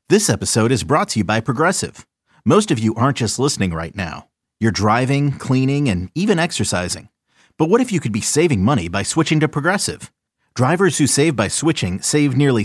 This episode is brought to you by Progressive. Most of you aren't just listening right now. You're driving, cleaning, and even exercising. But what if you could be saving money by switching to Progressive? Drivers who save by switching save nearly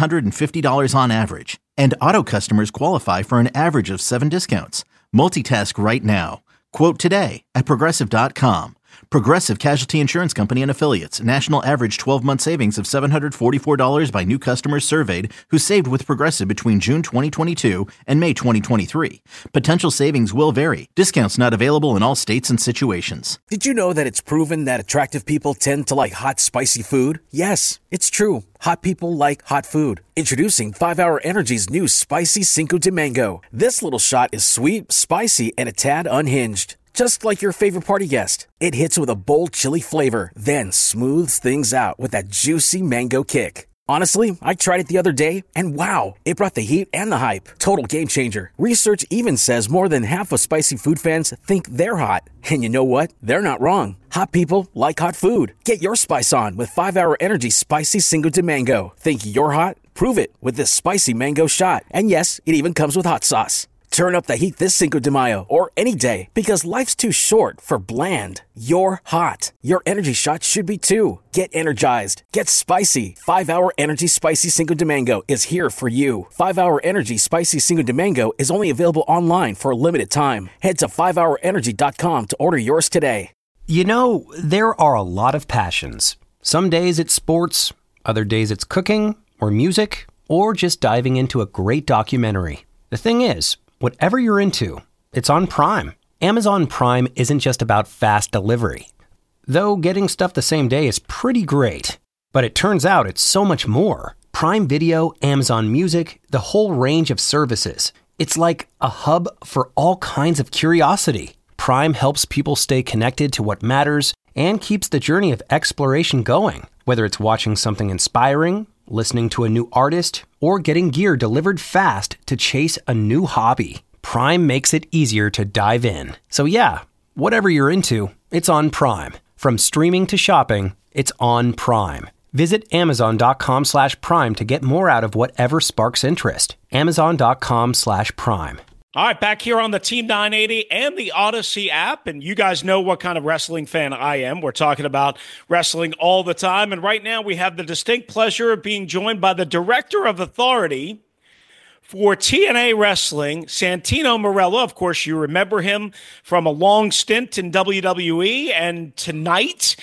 $750 on average. And auto customers qualify for an average of 7 discounts. Multitask right now. Quote today at Progressive.com. Progressive Casualty Insurance Company and Affiliates. National average 12-month savings of $744 by new customers surveyed who saved with Progressive between June 2022 and May 2023. Potential savings will vary. Discounts not available in all states and situations. Did you know that it's proven that attractive people tend to like hot, spicy food? Yes, it's true. Hot people like hot food. Introducing 5-Hour Energy's new Spicy Cinco de Mango. This little shot is sweet, spicy, and a tad unhinged. Just like your favorite party guest. It hits with a bold chili flavor, then smooths things out with that juicy mango kick. Honestly, I tried it the other day, and wow, it brought the heat and the hype. Total game changer. Research even says more than half of spicy food fans think they're hot. And you know what? They're not wrong. Hot people like hot food. Get your spice on with 5-Hour Energy Spicy Cinco de Mango. Think you're hot? Prove it with this spicy mango shot. And yes, it even comes with hot sauce. Turn up the heat this Cinco de Mayo or any day because life's too short for bland. You're hot. Your energy shot should be too. Get energized. Get spicy. 5-Hour Energy Spicy Cinco de Mango is here for you. 5-Hour Energy Spicy Cinco de Mango is only available online for a limited time. Head to 5hourenergy.com to order yours today. You know, there are a lot of passions. Some days it's sports, other days it's cooking or music, or just diving into a great documentary. The thing is, whatever you're into, it's on Prime. Amazon Prime isn't just about fast delivery. Though getting stuff the same day is pretty great. But it turns out it's so much more. Prime Video, Amazon Music, the whole range of services. It's like a hub for all kinds of curiosity. Prime helps people stay connected to what matters and keeps the journey of exploration going. Whether it's watching something inspiring, listening to a new artist, or getting gear delivered fast to chase a new hobby. Prime makes it easier to dive in. So yeah, whatever you're into, it's on Prime. From streaming to shopping, it's on Prime. Visit Amazon.com/Prime to get more out of whatever sparks interest. Amazon.com/Prime. All right, back here on the Team 980 and the Odyssey app, and you guys know what kind of wrestling fan I am. We're talking about wrestling all the time, and right now we have the distinct pleasure of being joined by the Director of Authority for TNA Wrestling, Santino Marella. Of course, you remember him from a long stint in WWE, and tonight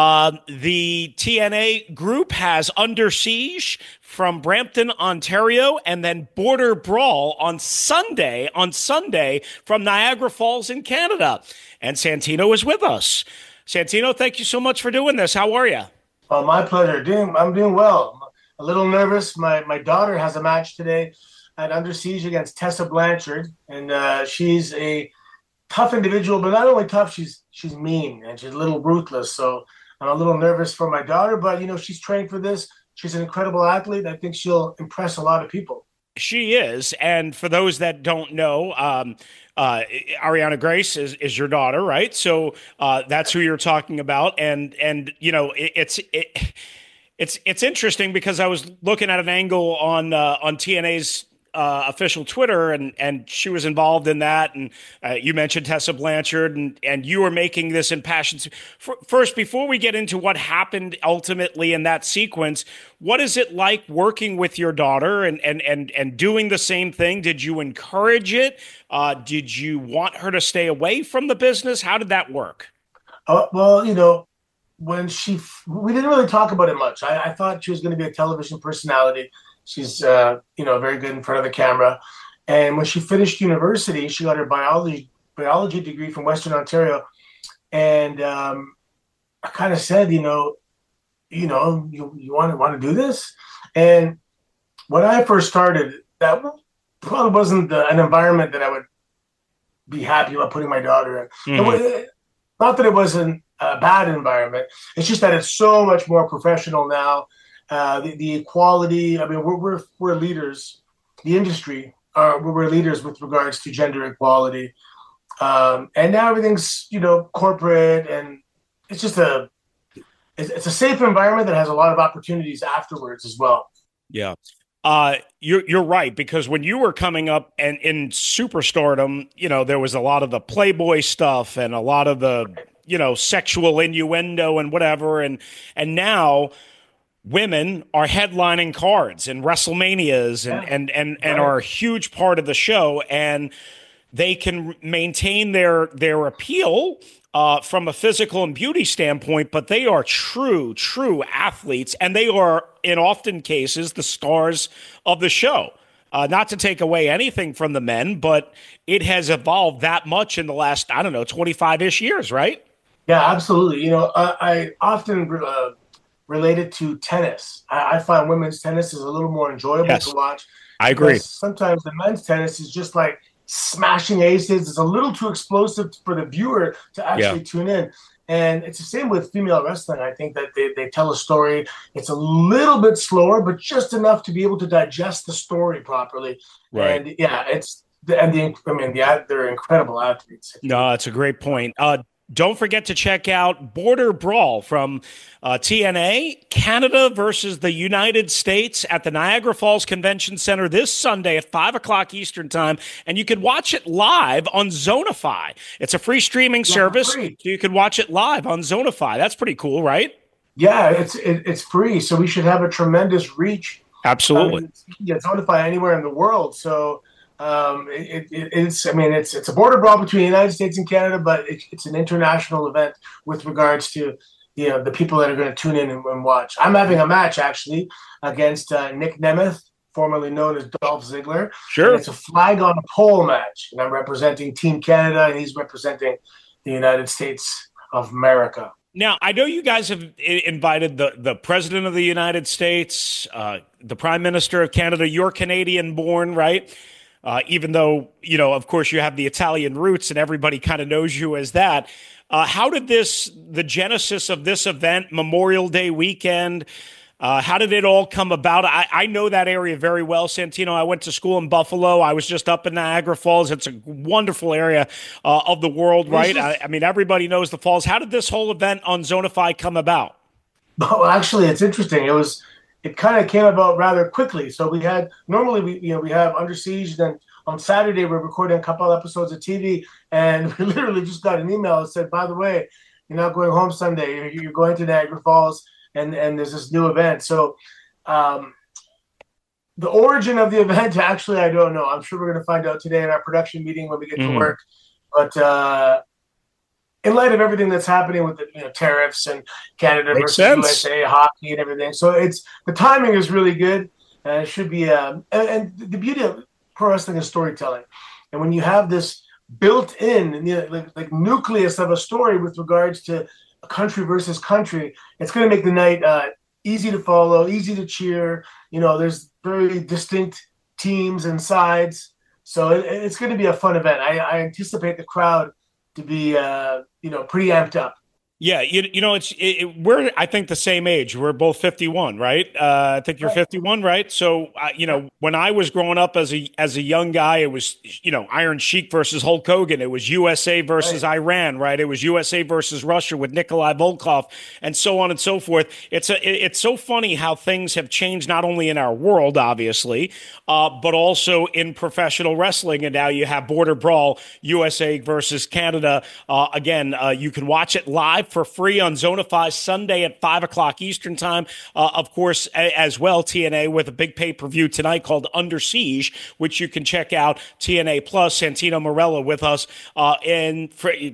the TNA group has Under Siege from Brampton, Ontario, and then Border Brawl on Sunday from Niagara Falls in Canada. And Santino is with us. Santino, thank you so much for doing this. How are you? Oh, my pleasure. I'm doing well. A little nervous. My daughter has a match today at Under Siege against Tessa Blanchard, and she's a tough individual, but not only tough, she's mean and she's a little ruthless. So I'm a little nervous for my daughter, but she's trained for this. She's an incredible athlete. I think she'll impress a lot of people. She is. And for those that don't know, Ariana Grace is your daughter, right? So that's who you're talking about. And it's interesting because I was looking at an angle on TNA's official Twitter, and she was involved in that. And you mentioned Tessa Blanchard, and you were making this impassioned. First, before we get into what happened ultimately in that sequence, what is it like working with your daughter and doing the same thing? Did you encourage it? Did you want her to stay away from the business? How did that work? Well, when we didn't really talk about it much. I thought she was going to be a television personality. She's, very good in front of the camera. And when she finished university, she got her biology degree from Western Ontario. And I kind of said, you want to do this? And when I first started, that probably wasn't an environment that I would be happy about putting my daughter in. Mm-hmm. Not that it wasn't a bad environment. It's just that it's so much more professional now. The equality. I mean, we're leaders. The industry we're leaders with regards to gender equality. And now everything's corporate, and it's just it's a safe environment that has a lot of opportunities afterwards as well. Yeah. You're right, because when you were coming up and in superstardom, there was a lot of the Playboy stuff and a lot of the, sexual innuendo and whatever. And now women are headlining cards and WrestleManias and are a huge part of the show, and they can maintain their appeal from a physical and beauty standpoint, but they are true athletes, and they are, in often cases, the stars of the show. Not to take away anything from the men, but it has evolved that much in the last, 25-ish years, right? Yeah, absolutely. I often relate it to tennis. I find women's tennis is a little more enjoyable to watch. I agree. Sometimes the men's tennis is just like smashing aces. It's a little too explosive for the viewer to actually tune in. And it's the same with female wrestling. I think that they tell a story. It's a little bit slower, but just enough to be able to digest the story properly. Right. And they're incredible athletes. No, that's a great point. Don't forget to check out Border Brawl from TNA, Canada versus the United States at the Niagara Falls Convention Center this Sunday at 5 o'clock Eastern Time. And you can watch it live on Zonify. It's a free streaming service, so you can watch it live on Zonify. That's pretty cool, right? Yeah, it's free, so we should have a tremendous reach. Absolutely. Zonify anywhere in the world. So it's a border brawl between the United States and Canada, but it's an international event with regards to the people that are going to tune in and watch. I'm having a match actually against Nick Nemeth, formerly known as Dolph Ziggler. Sure. And it's a flag on a pole match, and I'm representing Team Canada, and he's representing the United States of America. Now, I know you guys have invited the President of the United States, the Prime Minister of Canada. You're Canadian-born, right? Even though, of course, you have the Italian roots and everybody kind of knows you as that. How did the genesis of this event, Memorial Day weekend, how did it all come about? I know that area very well, Santino. I went to school in Buffalo. I was just up in Niagara Falls. It's a wonderful area of the world, right? I mean, everybody knows the falls. How did this whole event on Zonify come about? Well, actually, it's interesting. It kind of came about rather quickly. So we have Under Siege. Then on Saturday we're recording a couple episodes of TV, and we literally just got an email that said, "By the way, you're not going home Sunday. You're going to Niagara Falls, and there's this new event." So the origin of the event, actually, I don't know. I'm sure we're going to find out today in our production meeting when we get to work. But in light of everything that's happening with the tariffs and Canada versus USA hockey and everything, so the timing is really good, and it should be. And the beauty of pro wrestling is storytelling, and when you have this built-in like nucleus of a story with regards to country versus country, it's going to make the night easy to follow, easy to cheer. There's very distinct teams and sides, so it's going to be a fun event. I anticipate the crowd to be pretty amped up. Yeah, we're I think the same age. We're both 51, right? I think you're 51, right? So when I was growing up as a young guy, it was Iron Sheik versus Hulk Hogan. It was USA versus Iran, right? It was USA versus Russia with Nikolai Volkov, and so on and so forth. It's so funny how things have changed, not only in our world, obviously, but also in professional wrestling. And now you have Border Brawl, USA versus Canada. Again, you can watch it live for free on Zonify Sunday at 5 o'clock Eastern Time. Of course, as well, TNA with a big pay-per-view tonight called Under Siege, which you can check out. TNA Plus, Santino Marella with us, and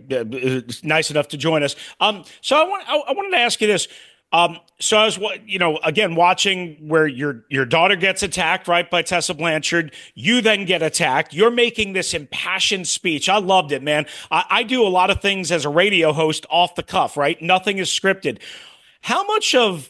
nice enough to join us. So I wanted to ask you this. So I was, again, watching where your daughter gets attacked, right, by Tessa Blanchard. You then get attacked. You're making this impassioned speech. I loved it, man. I do a lot of things as a radio host off the cuff, right? Nothing is scripted. How much of,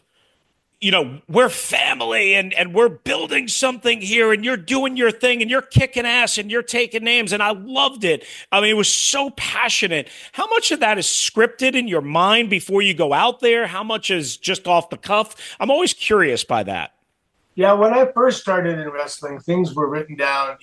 we're family and we're building something here and you're doing your thing and you're kicking ass and you're taking names, and I loved it. I mean, it was so passionate. How much of that is scripted in your mind before you go out there? How much is just off the cuff? I'm always curious by that. Yeah, when I first started in wrestling, things were written down,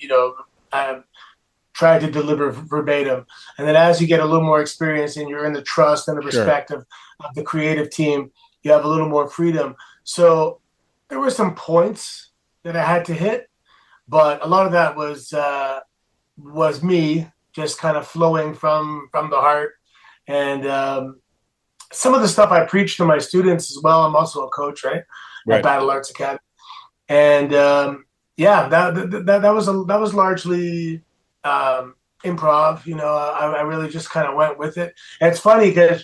tried to deliver verbatim. And then as you get a little more experience and you're in the trust and the respect of the creative team, you have a little more freedom. So there were some points that I had to hit, but a lot of that was me just kind of flowing from the heart. And some of the stuff I preach to my students as well. I'm also a coach, right? At Battle Arts Academy. And that was largely improv. I really just kind of went with it. And it's funny because,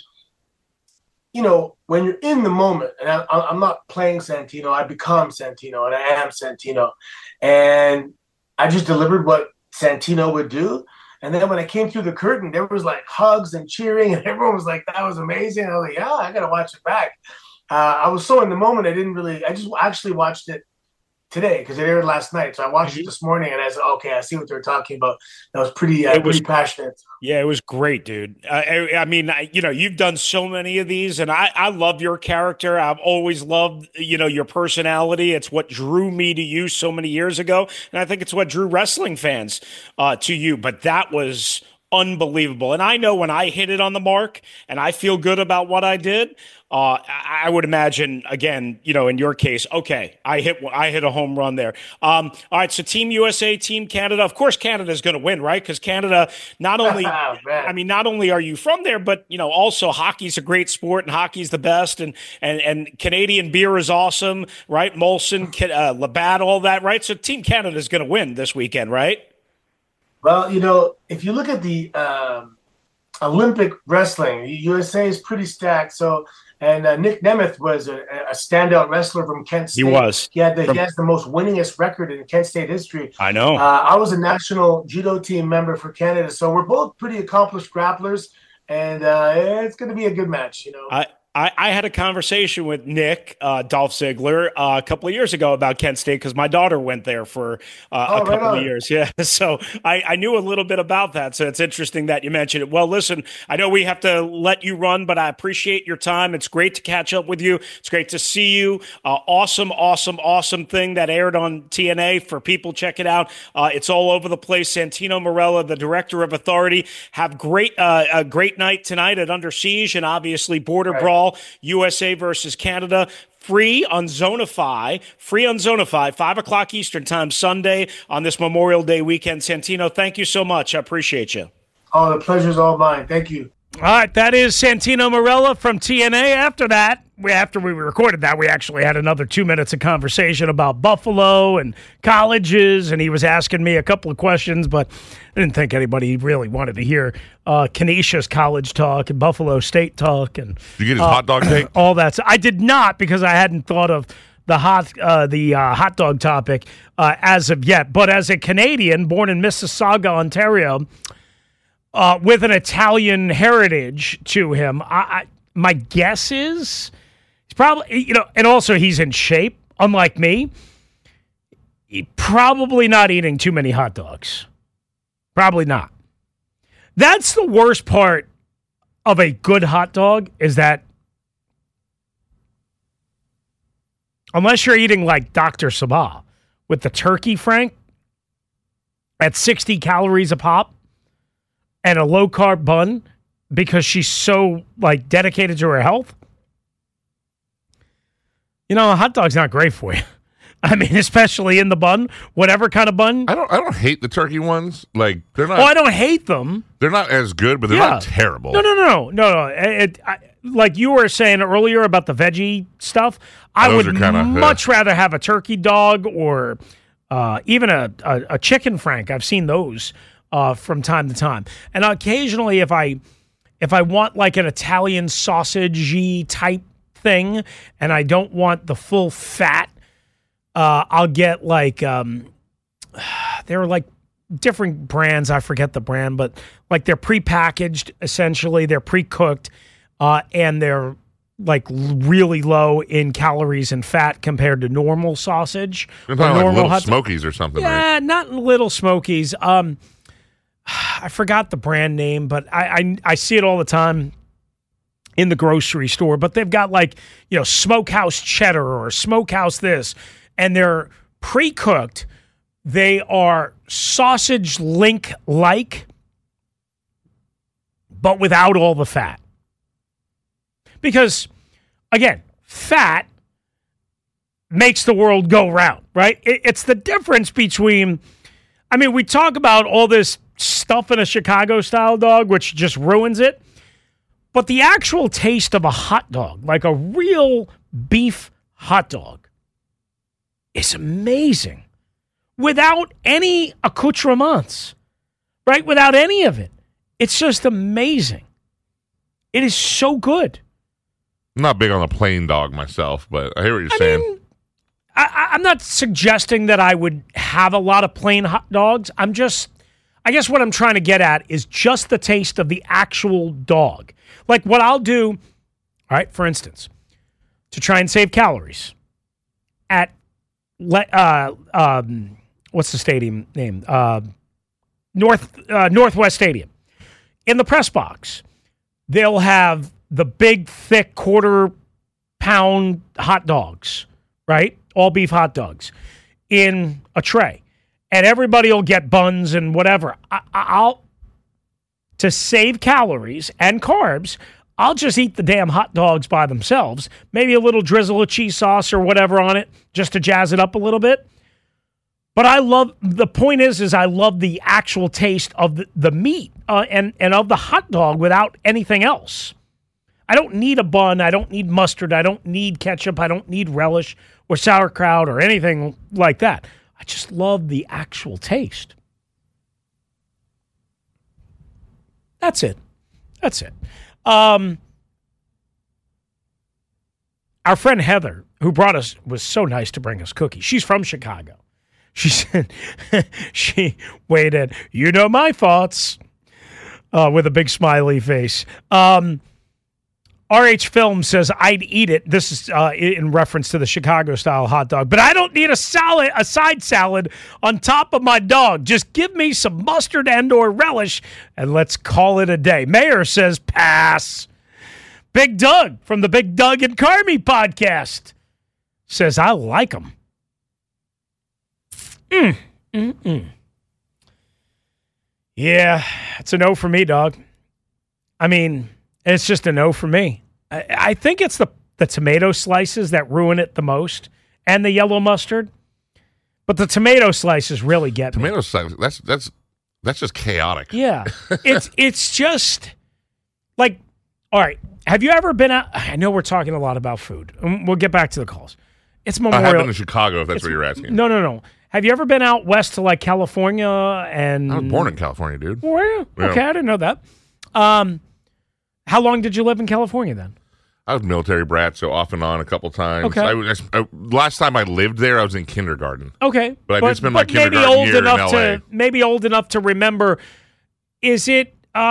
when you're in the moment, and I'm not playing Santino, I become Santino, and I am Santino. And I just delivered what Santino would do. And then when I came through the curtain, there was like hugs and cheering, and everyone was like, that was amazing. And I was like, yeah, I got to watch it back. I was so in the moment, I just actually watched it today because it aired last night. So I watched it this morning, and I said, okay, I see what they're talking about. That was pretty passionate. Yeah, it was great, dude. I mean, you've done so many of these, and I love your character. I've always loved, your personality. It's what drew me to you so many years ago, and I think it's what drew wrestling fans to you. But that was unbelievable. And I know when I hit it on the mark and I feel good about what I did, I would imagine, again, in your case, okay, I hit a home run there. All right, so Team USA, Team Canada. Of course, Canada is going to win, right? Because Canada, not only are you from there, but also hockey's a great sport, and hockey's the best, and Canadian beer is awesome, right? Molson, Labatt, all that, right? So Team Canada is going to win this weekend, right? Well, if you look at the Olympic wrestling, USA is pretty stacked. So. And Nick Nemeth was a standout wrestler from Kent State. He was. He has the most winningest record in Kent State history. I know. I was a national judo team member for Canada, so we're both pretty accomplished grapplers, and it's going to be a good match. I had a conversation with Nick Dolph Ziggler a couple of years ago about Kent State because my daughter went there for a couple of years. Yeah, so I knew a little bit about that. So it's interesting that you mentioned it. Well, listen, I know we have to let you run, but I appreciate your time. It's great to catch up with you. It's great to see you. Awesome thing that aired on TNA for people. Check it out. It's all over the place. Santino Marella, the director of Authority. Have a great night tonight at Under Siege, and obviously Border Brawl. USA versus Canada, free on Zonify, 5 o'clock Eastern time, Sunday on this Memorial Day weekend. Santino, thank you so much. I appreciate you. Oh, the pleasure's all mine. Thank you. All right, that is Santino Marella from TNA. After we recorded that, we actually had another 2 minutes of conversation about Buffalo and colleges, and he was asking me a couple of questions, but I didn't think anybody really wanted to hear Canisius college talk and Buffalo State talk. And did you get his hot dog take? All that. I did not, because I hadn't thought of the hot dog topic as of yet. But as a Canadian born in Mississauga, Ontario, with an Italian heritage to him, my guess is he's probably, and also he's in shape, unlike me. He's probably not eating too many hot dogs. Probably not. That's the worst part of a good hot dog, is that unless you're eating like Dr. Sabah with the turkey, Frank, at 60 calories a pop, and a low-carb bun, because she's so, dedicated to her health, a hot dog's not great for you. I mean, especially in the bun, whatever kind of bun. I don't hate the turkey ones. They're not. Oh, I don't hate them. They're not as good, but they're not terrible. No. Like you were saying earlier about the veggie stuff, I would much rather have a turkey dog or even a chicken, Frank. I've seen those from time to time. And occasionally, if I want an Italian sausage-y type thing and I don't want the full fat, I'll get they're different brands. I forget the brand, but they're prepackaged, essentially. They're pre-cooked, and they're really low in calories and fat compared to normal sausage. You're talking like Little Smokies or something, yeah, right? Not Little Smokies. I forgot the brand name, but I see it all the time in the grocery store. But they've got Smokehouse Cheddar or Smokehouse this, and they're pre-cooked. They are sausage link-like, but without all the fat. Because, again, fat makes the world go round, right? It's the difference between, I mean, we talk about all this stuff in a Chicago-style dog, which just ruins it, but the actual taste of a hot dog, like a real beef hot dog, is amazing without any accoutrements, right? Without any of it. It's just amazing. It is so good. I'm not big on a plain dog myself, but I hear what you're saying. I'm not suggesting that I would have a lot of plain hot dogs. I guess what I'm trying to get at is just the taste of the actual dog. Like what I'll do, all right, for instance, to try and save calories at, what's the stadium name? Northwest Stadium. In the press box, they'll have the big, thick, quarter-pound hot dogs, right? All beef hot dogs in a tray. And everybody will get buns and whatever. To save calories and carbs, I'll just eat the damn hot dogs by themselves. Maybe a little drizzle of cheese sauce or whatever on it just to jazz it up a little bit. But the point is I love the actual taste of the meat and of the hot dog without anything else. I don't need a bun. I don't need mustard. I don't need ketchup. I don't need relish or sauerkraut or anything like that. I just love the actual taste. That's it. Our friend Heather, who brought us, was so nice to bring us cookies. She's from Chicago. She said, she weighed in, you know my thoughts, with a big smiley face. RH Film says, I'd eat it. This is in reference to the Chicago-style hot dog. But I don't need a side salad on top of my dog. Just give me some mustard and or relish, and let's call it a day. Mayor says, pass. Big Doug from the Big Doug and Carmi podcast says, I like them. Yeah, it's a no for me, dog. I mean, it's just a no for me. I think it's the tomato slices that ruin it the most, and the yellow mustard. But the tomato slices really get me. Tomato slices, that's just chaotic. Yeah, it's just like, all right. Have you ever been out? I know we're talking a lot about food. We'll get back to the calls. It's Memorial. I have been in Chicago, if that's what you're asking. No. Have you ever been out west to like California? And I was born in California, dude. Were you? Yeah. Okay, I didn't know that. How long did you live in California then? I was a military brat, so off and on a couple times. Okay. Last time I lived there, I was in kindergarten. Okay. But I did spend my kindergarten year in L.A. Maybe old enough to remember. Is it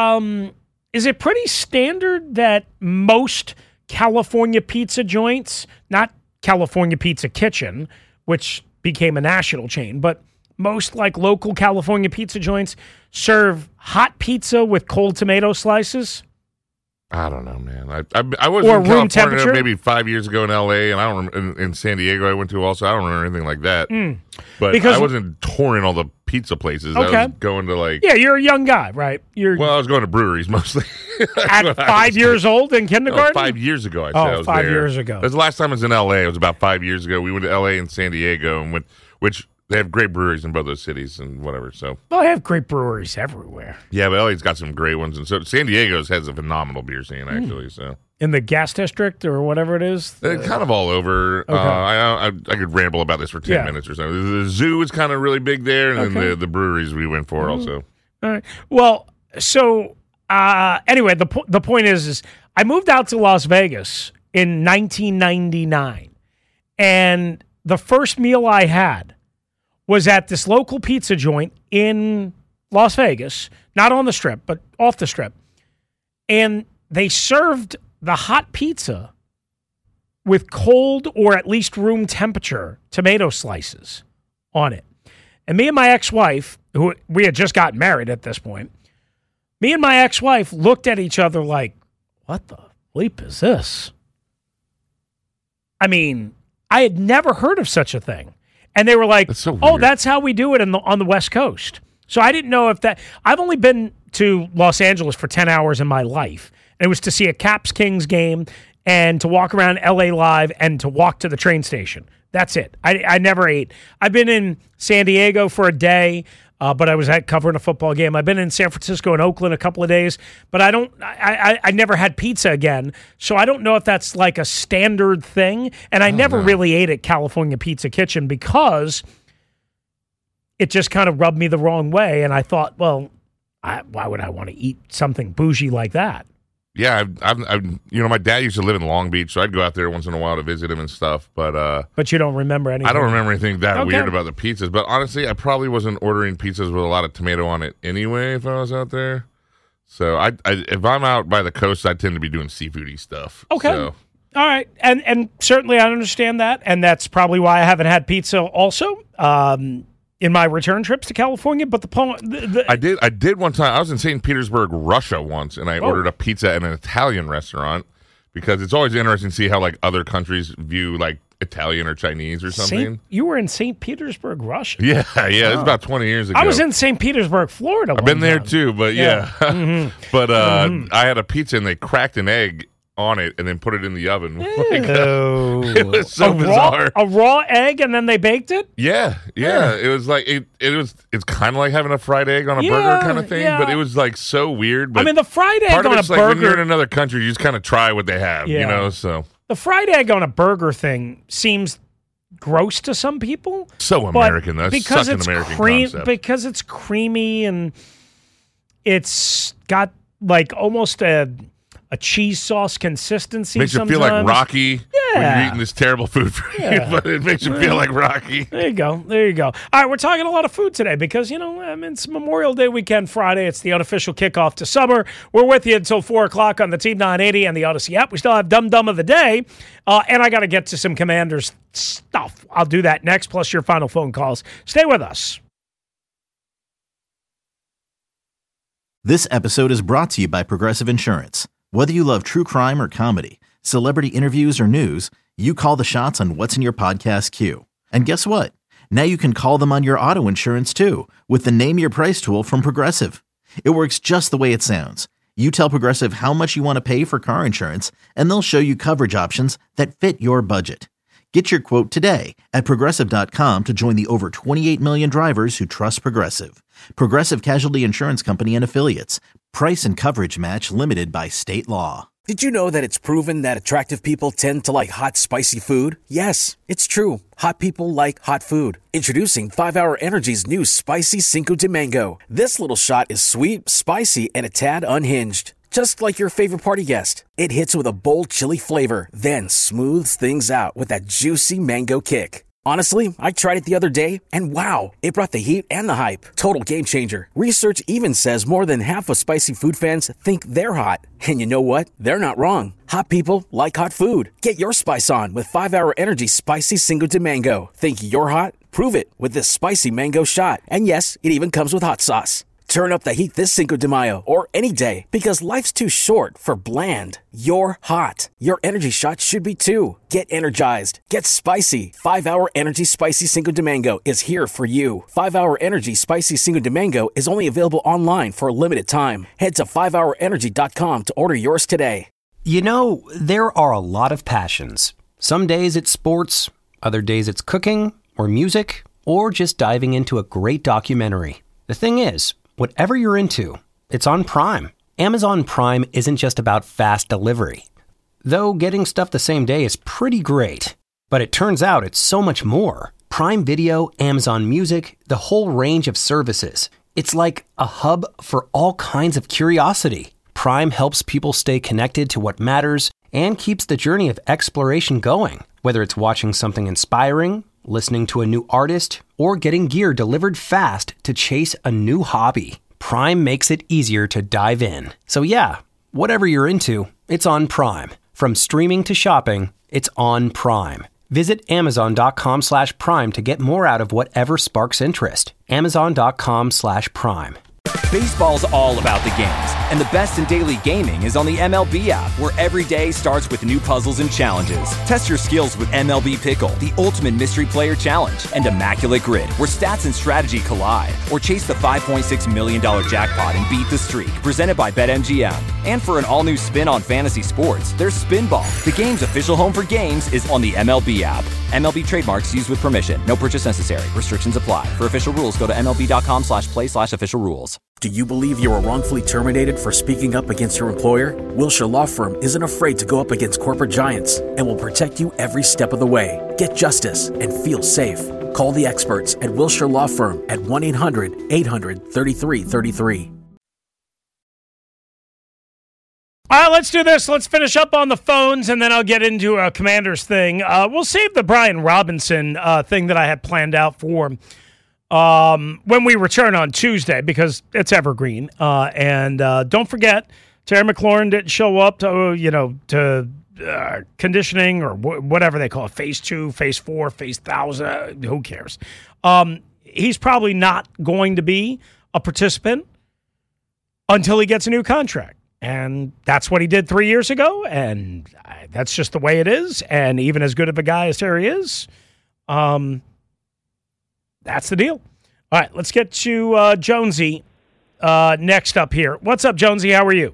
pretty standard that most California pizza joints, not California Pizza Kitchen, which became a national chain, but most like local California pizza joints serve hot pizza with cold tomato slices? I don't know, man. I was in California maybe 5 years ago in L.A., and I don't in San Diego I went to also. I don't remember anything like that. But because I wasn't touring all the pizza places. Okay. I was going to like... Yeah, you're a young guy, right? Well, I was going to breweries mostly. At 5 years old in kindergarten? 5 years ago, I said I was 5 there. years ago. That's the last time I was in L.A. It was about 5 years ago. We went to L.A. and San Diego, and which they have great breweries in both those cities and whatever. So, well, they have great breweries everywhere. Yeah, but LA's got some great ones, and so San Diego's has a phenomenal beer scene actually. So in the gas district or whatever it is, kind of all over. Okay. I could ramble about this for 10 minutes or so. The zoo is kind of really big there, and then the breweries we went for also. All right. Well, so anyway, the point is I moved out to Las Vegas in 1999, and the first meal I had was at this local pizza joint in Las Vegas, not on the Strip, but off the Strip. And they served the hot pizza with cold or at least room temperature tomato slices on it. And me and my ex-wife, who we had just gotten married at this point, me and my ex-wife looked at each other like, what the bleep is this? I mean, I had never heard of such a thing. And they were like, that's how we do it on the West Coast. So I didn't know if that... I've only been to Los Angeles for 10 hours in my life. And it was to see a Caps Kings game and to walk around LA Live and to walk to the train station. That's it. I never ate. I've been in San Diego for a day, but I was covering a football game. I've been in San Francisco and Oakland a couple of days, but I never had pizza again, so I don't know if that's like a standard thing. And I never really ate at California Pizza Kitchen because it just kind of rubbed me the wrong way, and I thought, well, why would I want to eat something bougie like that? Yeah, my dad used to live in Long Beach, so I'd go out there once in a while to visit him and stuff. But you don't remember anything? I don't remember anything that weird about the pizzas. But honestly, I probably wasn't ordering pizzas with a lot of tomato on it anyway if I was out there. So if I'm out by the coast, I tend to be doing seafoody stuff. Okay. So. All right. And certainly I understand that, and that's probably why I haven't had pizza also. In my return trips to California, but I did one time. I was in St. Petersburg, Russia once, and I ordered a pizza at an Italian restaurant because it's always interesting to see how like other countries view like Italian or Chinese or something. You were in St. Petersburg, Russia? Yeah, it was about 20 years ago. I was in St. Petersburg, Florida. I've been there too, but yeah. But I had a pizza and they cracked an egg on it and then put it in the oven. It was so bizarre. A raw egg and then they baked it? Yeah. It was like it's kind of like having a fried egg on a burger kind of thing, but it was like so weird. But I mean, the fried egg on a burger. Like when you're in another country, you just kind of try what they have, so. The fried egg on a burger thing seems gross to some people. So American. That's such an American concept. Because it's creamy and it's got like almost a cheese sauce consistency. Makes you feel like Rocky when you're eating this terrible food for you, but it makes you feel like Rocky. There you go. All right, we're talking a lot of food today because, it's Memorial Day weekend Friday. It's the unofficial kickoff to summer. We're with you until 4 o'clock on the Team 980 and the Odyssey app. We still have Dum Dum of the Day, and I got to get to some Commanders stuff. I'll do that next, plus your final phone calls. Stay with us. This episode is brought to you by Progressive Insurance. Whether you love true crime or comedy, celebrity interviews or news, you call the shots on what's in your podcast queue. And guess what? Now you can call them on your auto insurance too with the Name Your Price tool from Progressive. It works just the way it sounds. You tell Progressive how much you want to pay for car insurance, and they'll show you coverage options that fit your budget. Get your quote today at Progressive.com to join the over 28 million drivers who trust Progressive. Progressive Casualty Insurance Company and Affiliates. Price and coverage match limited by state law. Did you know that it's proven that attractive people tend to like hot, spicy food? Yes, it's true. Hot people like hot food. Introducing 5-Hour Energy's new Spicy Cinco de Mango. This little shot is sweet, spicy, and a tad unhinged. Just like your favorite party guest. It hits with a bold chili flavor, then smooths things out with that juicy mango kick. Honestly, I tried it the other day, and wow, it brought the heat and the hype. Total game changer. Research even says more than half of spicy food fans think they're hot. And you know what? They're not wrong. Hot people like hot food. Get your spice on with 5-Hour Energy Spicy Cinco de Mango. Think you're hot? Prove it with this spicy mango shot. And yes, it even comes with hot sauce. Turn up the heat this Cinco de Mayo or any day because life's too short for bland. You're hot. Your energy shot should be too. Get energized. Get spicy. 5-Hour Energy Spicy Cinco de Mango is here for you. 5-Hour Energy Spicy Cinco de Mango is only available online for a limited time. Head to 5hourenergy.com to order yours today. There are a lot of passions. Some days it's sports, other days it's cooking or music or just diving into a great documentary. The thing is, whatever you're into, it's on Prime. Amazon Prime isn't just about fast delivery. Though getting stuff the same day is pretty great. But it turns out it's so much more. Prime Video, Amazon Music, the whole range of services. It's like a hub for all kinds of curiosity. Prime helps people stay connected to what matters and keeps the journey of exploration going. Whether it's watching something inspiring, listening to a new artist, or getting gear delivered fast to chase a new hobby. Prime makes it easier to dive in. So yeah, whatever you're into, it's on Prime. From streaming to shopping, it's on Prime. Visit Amazon.com/Prime to get more out of whatever sparks interest. Amazon.com/Prime. Baseball's all about the games, And the best in daily gaming is on the MLB app, where every day starts with new puzzles and challenges. Test your skills with MLB Pickle, the ultimate mystery player challenge, and Immaculate Grid, where stats and strategy collide. Or chase the $5.6 million jackpot and beat the streak, presented by BetMGM. And for an all-new spin on fantasy sports, there's Spinball. The game's official home for games is on the MLB app. MLB trademarks used with permission. No purchase necessary. Restrictions apply. For official rules, go to MLB.com/play/official rules. Do you believe you were wrongfully terminated for speaking up against your employer? Wilshire Law Firm isn't afraid to go up against corporate giants and will protect you every step of the way. Get justice and feel safe. Call the experts at Wilshire Law Firm at 1-800-800-3333. All right, let's do this. Let's finish up on the phones, and then I'll get into a Commanders thing. We'll save the Brian Robinson thing that I had planned out for when we return on Tuesday, because it's evergreen. And don't forget, Terry McLaurin didn't show up to conditioning or whatever they call it, phase 2, phase 4, phase 1,000. Who cares? He's probably not going to be a participant until he gets a new contract. And that's what he did 3 years ago, and that's just the way it is. And even as good of a guy as Terry is, that's the deal. All right, let's get to Jonesy next up here. What's up, Jonesy? How are you?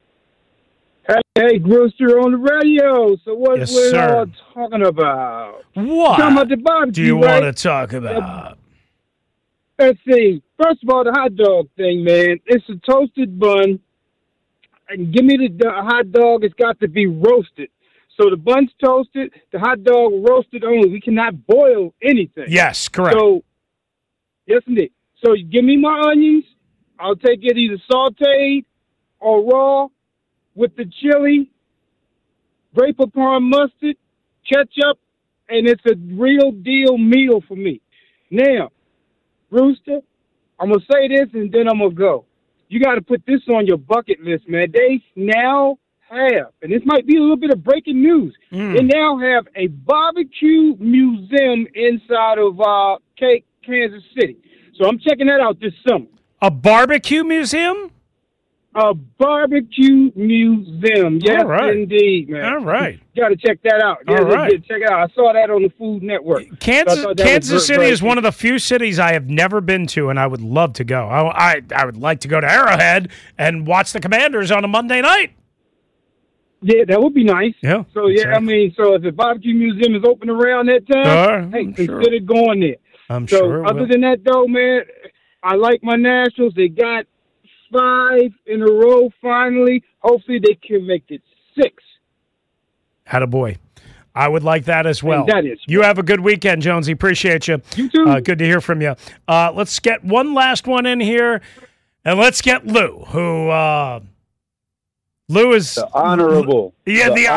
Hey, Brewster on the radio. So what Yes, we're sir. all talking about? What Talking about the barbecue, do you right? want to talk about? Let's see. First of all, the hot dog thing, man. It's a toasted bun. And give me the hot dog. It's got to be roasted. So the bun's toasted, the hot dog roasted only. We cannot boil anything. Yes, correct. So, yes, indeed. So you give me my onions. I'll take it either sauteed or raw with the chili, grape upon mustard, ketchup, and it's a real deal meal for me. Now, Brewster, I'm going to say this and then I'm going to go. You got to put this on your bucket list, man. They now have, and this might be a little bit of breaking news, they now have a barbecue museum inside of Kansas City. So I'm checking that out this summer. A barbecue museum? A barbecue museum. Yes, right. indeed, man. All right. You got to check that out. All right. Check it out. I saw that on the Food Network. Kansas City is one of the few cities I have never been to, and I would love to go. I would like to go to Arrowhead and watch the Commanders on a Monday night. Yeah, that would be nice. Yeah. So, yeah, I mean, so if the barbecue museum is open around that time, hey, consider going there. I'm so sure. Other than that, though, man, I like my Nationals. They got 5 in a row finally. Hopefully they can make it 6. Attaboy. I would like that as well. And that is. You have a good weekend, Jonesy. Appreciate you. You too. Good to hear from you. Let's get one last one in here, and let's get Lou, who Lou is the honorable. Yeah, the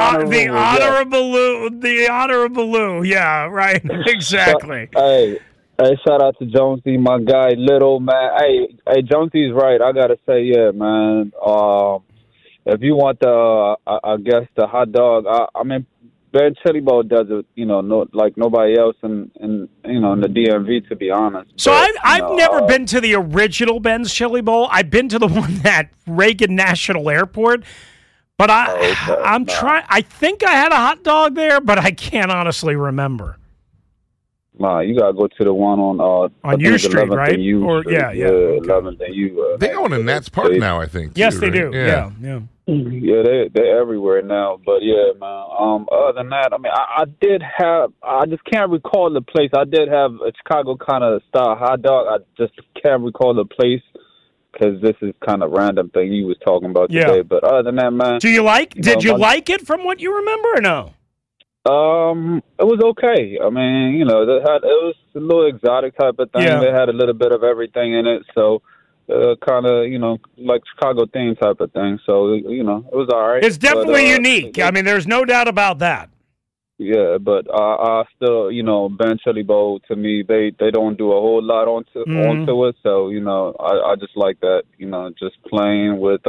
honorable Lou. Yeah, right. Exactly. Hey, shout out to Jonesy, my guy, Little, man. Hey, Jonesy's right. I gotta say, yeah, man. If you want I guess the hot dog. I mean, Ben Chili Bowl does it, like nobody else in the DMV, to be honest. So I've never been to the original Ben's Chili Bowl. I've been to the one at Reagan National Airport, but I'm trying. I think I had a hot dog there, but I can't honestly remember. Nah, you gotta go to the one on U Street, right? Or yeah, 11th and U. They go in Nats Park now, I think. Yes, too, they right? do. Yeah. Yeah, they're everywhere now. But yeah, man. Other than that, I mean, I just can't recall the place. I did have a Chicago kind of style hot dog. I just can't recall the place because this is kind of random thing you was talking about today. But other than that, man. Did you like it from what you remember or no? It was okay. I mean, it was a little exotic type of thing. Yeah. They had a little bit of everything in it, so kind of, like Chicago theme type of thing. So, it was all right. It's definitely unique. I mean, there's no doubt about that. Yeah, but I still, Ben Chili Bowl, to me, they don't do a whole lot onto it. So, I just like that, just playing with,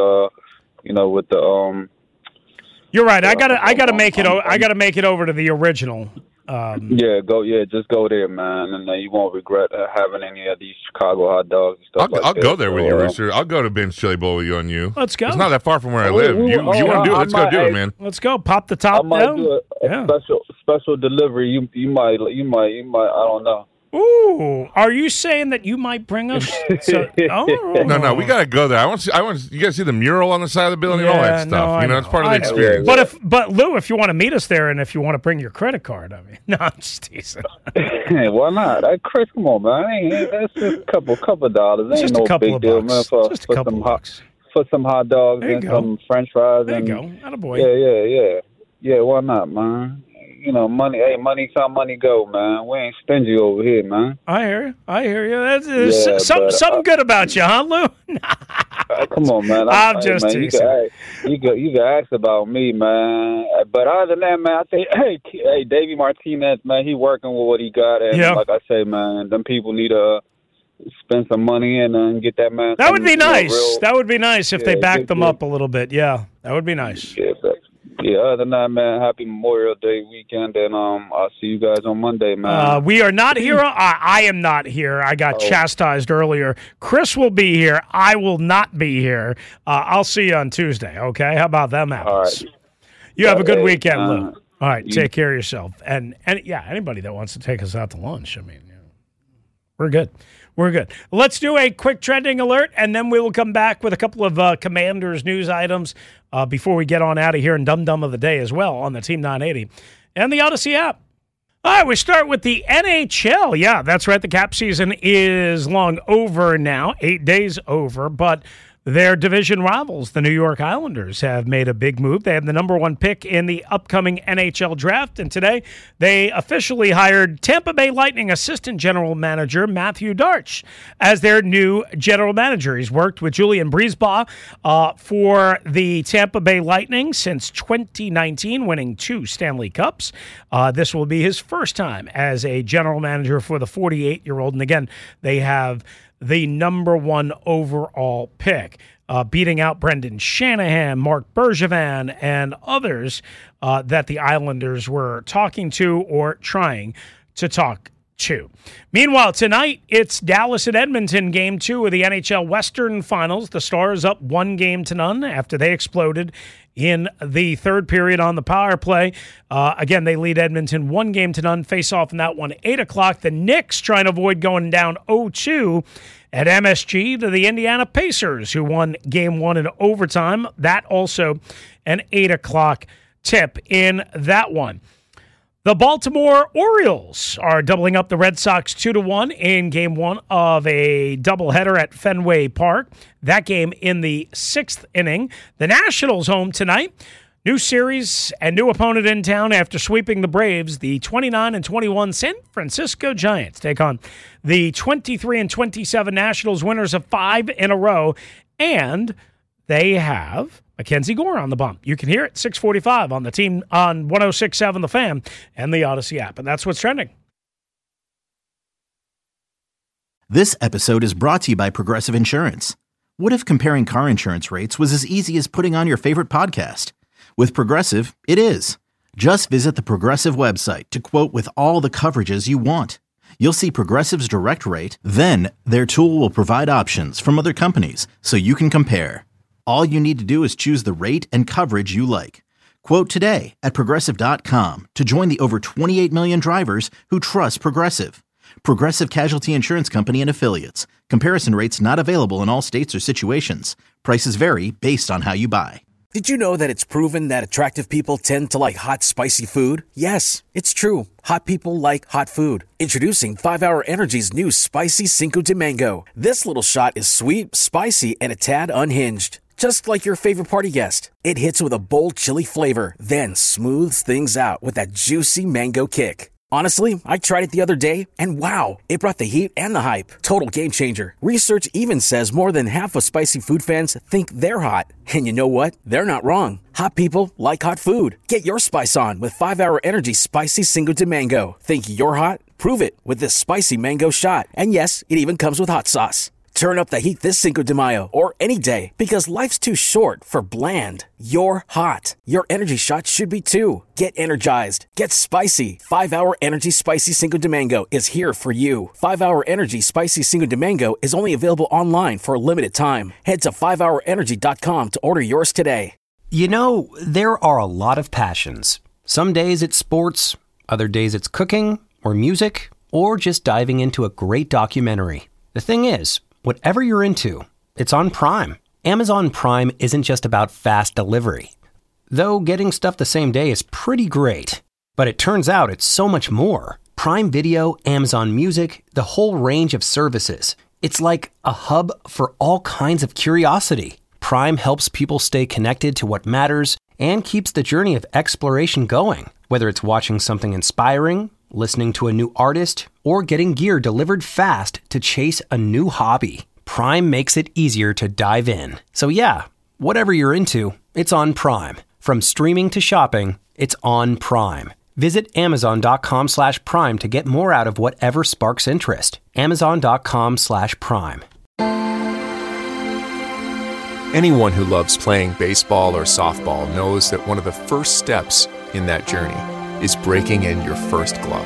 with the You're right. I gotta make it. I gotta make it over to the original. Just go there, man, and you won't regret having any of these Chicago hot dogs and stuff I'll go there with you, Rooster. I'll go to Ben's Chili Bowl with you and you. Let's go. It's not that far from where I live. You want to do it? Let's go do it, man. Let's go. Pop the top I might down. do a special delivery. You might. I don't know. Ooh, are you saying that you might bring us? No, we gotta go there. I want you guys see the mural on the side of the building and all that stuff. It's part of the experience. But Lou, if you want to meet us there, and if you want to bring your credit card, no, I'm just teasing. Hey, why not? Hey, Chris, come on, man. That's just a couple dollars. Ain't no big deal, man. For some hot dogs and some French fries. There you go. Attaboy. Yeah. Why not, man? Money. Hey, money come, money go, man. We ain't stingy over here, man. I hear you. There's something good about you, huh, Lou? Come on, man. I'm just teasing. You can ask about me, man. But other than that, man, I think, hey, Davey Martinez, man, he working with what he got, and like I say, man, them people need to spend some money and get that man. That would be nice. That would be nice if they backed them up a little bit. Yeah, that would be nice. Yeah, other than that, man, happy Memorial Day weekend, and I'll see you guys on Monday, man. We are not here. I am not here. I got chastised earlier. Chris will be here. I will not be here. I'll see you on Tuesday, okay? How about that, Matt? All right. You have a good weekend, Lou. All right, take care of yourself. And anybody that wants to take us out to lunch, we're good. We're good. Let's do a quick trending alert, and then we will come back with a couple of Commanders news items before we get on out of here, and Dum of the Day as well on the Team 980 and the Odyssey app. All right, we start with the NHL. Yeah, that's right. The cap season is long over now, 8 days over, but their division rivals, the New York Islanders, have made a big move. They have the number 1 pick in the upcoming NHL draft, and today they officially hired Tampa Bay Lightning assistant general manager Matthew Darch as their new general manager. He's worked with Julian Brisebois for the Tampa Bay Lightning since 2019, winning 2 Stanley Cups. This will be his first time as a general manager for the 48-year-old, and again, they have the number 1 overall pick, beating out Brendan Shanahan, Mark Bergevin, and others that the Islanders were talking to or trying to talk to. Meanwhile, tonight, it's Dallas at Edmonton, Game 2 of the NHL Western Finals. The Stars up 1-0 after they exploded in the third period on the power play. Again, they lead Edmonton 1-0, face off in that one, 8 o'clock. The Knicks trying to avoid going down 0-2 at MSG to the Indiana Pacers, who won Game 1 in overtime. That also an 8 o'clock tip in that one. The Baltimore Orioles are doubling up the Red Sox 2-1 in Game 1 of a doubleheader at Fenway Park. That game in the 6th inning. The Nationals home tonight. New series and new opponent in town after sweeping the Braves. The 29-21 San Francisco Giants take on the 23-27 Nationals, winners of 5 in a row. And they have Mackenzie Gore on the bump. You can hear it 6:45 on the team on 106.7 The Fan and the Odyssey app. And that's what's trending. This episode is brought to you by Progressive Insurance. What if comparing car insurance rates was as easy as putting on your favorite podcast? With Progressive, it is. Just visit the Progressive website to quote with all the coverages you want. You'll see Progressive's direct rate, then their tool will provide options from other companies so you can compare. All you need to do is choose the rate and coverage you like. Quote today at Progressive.com to join the over 28 million drivers who trust Progressive. Progressive Casualty Insurance Company and Affiliates. Comparison rates not available in all states or situations. Prices vary based on how you buy. Did you know that it's proven that attractive people tend to like hot, spicy food? Yes, it's true. Hot people like hot food. Introducing 5-Hour Energy's new Spicy Cinco de Mango. This little shot is sweet, spicy, and a tad unhinged. Just like your favorite party guest. It hits with a bold chili flavor, then smooths things out with that juicy mango kick. Honestly, I tried it the other day, and wow, it brought the heat and the hype. Total game changer. Research even says more than half of spicy food fans think they're hot. And you know what? They're not wrong. Hot people like hot food. Get your spice on with 5-Hour Energy Spicy Cinco de Mango. Think you're hot? Prove it with this spicy mango shot. And yes, it even comes with hot sauce. Turn up the heat this Cinco de Mayo or any day because life's too short for bland. You're hot. Your energy shot should be too. Get energized. Get spicy. 5-Hour Energy Spicy Cinco de Mango is here for you. 5-Hour Energy Spicy Cinco de Mango is only available online for a limited time. Head to 5hourenergy.com to order yours today. You know, there are a lot of passions. Some days it's sports, other days it's cooking or music, or just diving into a great documentary. The thing is, whatever you're into, it's on Prime. Amazon Prime isn't just about fast delivery. Though getting stuff the same day is pretty great. But it turns out it's so much more. Prime Video, Amazon Music, the whole range of services. It's like a hub for all kinds of curiosity. Prime helps people stay connected to what matters and keeps the journey of exploration going. Whether it's watching something inspiring, listening to a new artist, or getting gear delivered fast to chase a new hobby, Prime makes it easier to dive in. So yeah, whatever you're into, it's on Prime. From streaming to shopping, it's on Prime. Visit Amazon.com/Prime to get more out of whatever sparks interest. Amazon.com/Prime. Anyone who loves playing baseball or softball knows that one of the first steps in that journey is breaking in your first glove.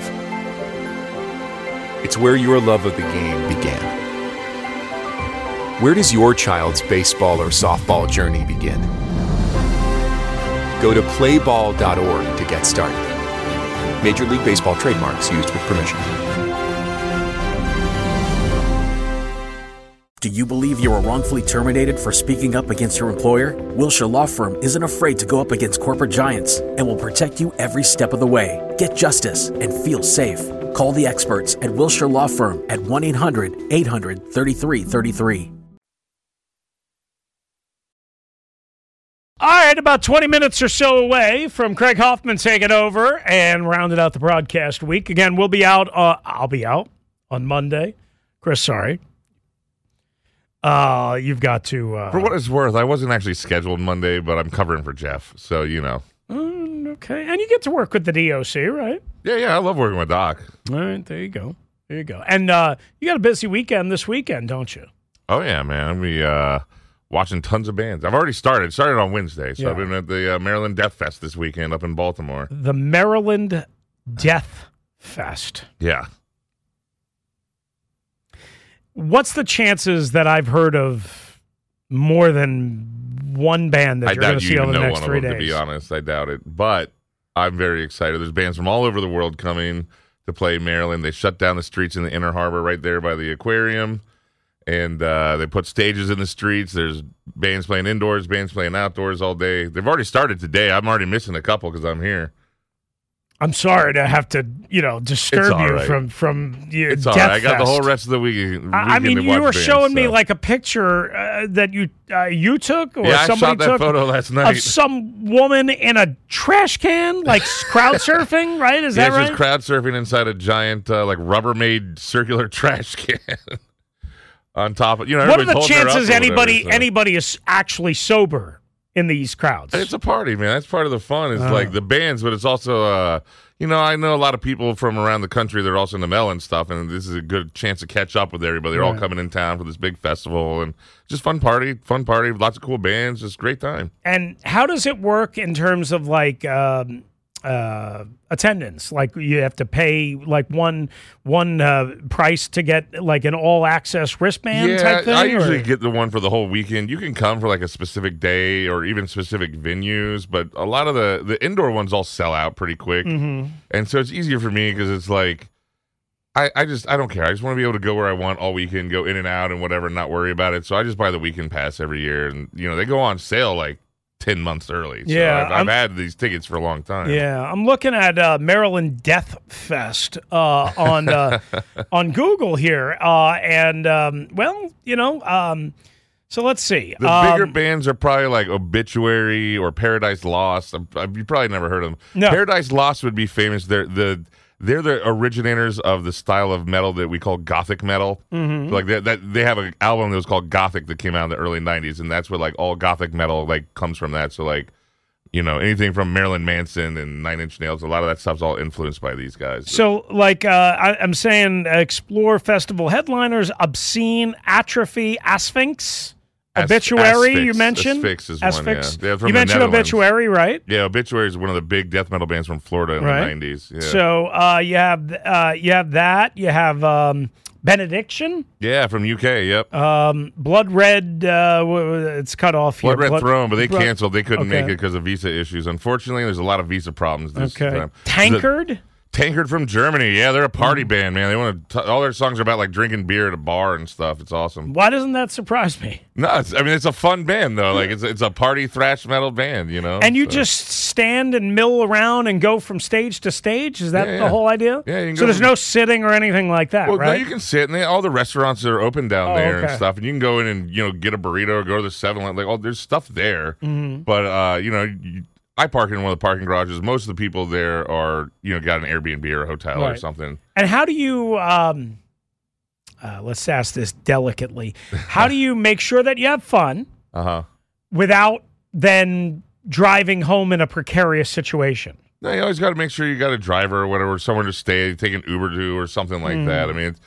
It's where your love of the game began. Where does your child's baseball or softball journey begin? Go to playball.org to get started. Major League Baseball trademarks used with permission. Do you believe you were wrongfully terminated for speaking up against your employer? Wilshire Law Firm isn't afraid to go up against corporate giants and will protect you every step of the way. Get justice and feel safe. Call the experts at Wilshire Law Firm at 1-800-800-3333. All right, about 20 minutes or so away from Craig Hoffman taking over and rounded out the broadcast week. Again, we'll be out. I'll be out on Monday. Chris, sorry. You've got to... For what it's worth, I wasn't actually scheduled Monday, but I'm covering for Jeff, so you know. Okay, and you get to work with the DOC, right? Yeah, I love working with Doc. All right, there you go. And you got a busy weekend this weekend, don't you? Oh, yeah, man. We watching tons of bands. I've already started. Started on Wednesday, so I've been at the Maryland Death Fest this weekend up in Baltimore. The Maryland Death Fest. Yeah. What's the chances that I've heard of more than one band that you're going to see over the next 3 days? To be honest, I doubt it. But I'm very excited. There's bands from all over the world coming to play Maryland. They shut down the streets in the Inner Harbor right there by the aquarium. And they put stages in the streets. There's bands playing indoors, bands playing outdoors all day. They've already started today. I'm already missing a couple because I'm here. I'm sorry to have to, disturb you from your It's all Death right. I got the Fest. whole rest of the week. I mean, you were showing me like a picture that you took, or I somebody shot that took photo last night of some woman in a trash can, like crowd surfing. Right? Is that right? She was crowd surfing inside a giant, Rubbermaid circular trash can. On top of what are the chances anybody is actually sober in these crowds? It's a party, man. That's part of the fun. Is like the bands, but it's also I know a lot of people from around the country that are also in the Mel and stuff, and this is a good chance to catch up with everybody. They're all coming in town for this big festival, and just fun party, lots of cool bands, just great time. And how does it work in terms of like attendance? Like you have to pay like one price to get like an all access wristband type thing? I usually get the one for the whole weekend. You can come for like a specific day or even specific venues, but a lot of the indoor ones all sell out pretty quick. Mm-hmm. And so it's easier for me because it's like I don't care. I just want to be able to go where I want all weekend, go in and out and whatever, and not worry about it. So I just buy the weekend pass every year, and they go on sale like 10 months early. So I've had these tickets for a long time. Yeah, I'm looking at Maryland Death Fest on Google here. So let's see. The bigger bands are probably like Obituary or Paradise Lost. You probably never heard of them. No. Paradise Lost would be famous. They're the originators of the style of metal that we call gothic metal. Mm-hmm. Like they have an album that was called Gothic that came out in the early 90s, and that's what like all gothic metal like comes from that. So like, anything from Marilyn Manson and Nine Inch Nails, a lot of that stuff's all influenced by these guys. So, I'm saying Explore Festival headliners, Obscene, Atrophy, Asphyx, Obituary, Asphyx. you mentioned? Asphyx is Asphyx. one, yeah. You mentioned Obituary, right? Yeah, Obituary is one of the big death metal bands from Florida in the 90s. Yeah. So you have that. You have Benediction. Yeah, from UK, yep. Blood Red, it's cut off here. Blood Red Throne, but they canceled. They couldn't Okay. make it because of visa issues. Unfortunately, there's a lot of visa problems this time. Tankard? Tankard from Germany. Yeah, they're a party band, man. They want to. All their songs are about like drinking beer at a bar and stuff. It's awesome. Why doesn't that surprise me? No, it's a fun band though. Like it's a party thrash metal band, And you just stand and mill around and go from stage to stage. Is that the whole idea? Yeah. You can so go there's no sitting or anything like that, well, right? no, you can sit, and all the restaurants are open down there okay. and stuff, and you can go in and get a burrito or go to the 7-Eleven. Like, there's stuff there, Mm-hmm. but I park in one of the parking garages. Most of the people there are, got an Airbnb or a hotel or something. And how do you, let's ask this delicately, how do you make sure that you have fun without then driving home in a precarious situation? No, you always got to make sure you got a driver or whatever, somewhere to stay, take an Uber to or something like that. I mean,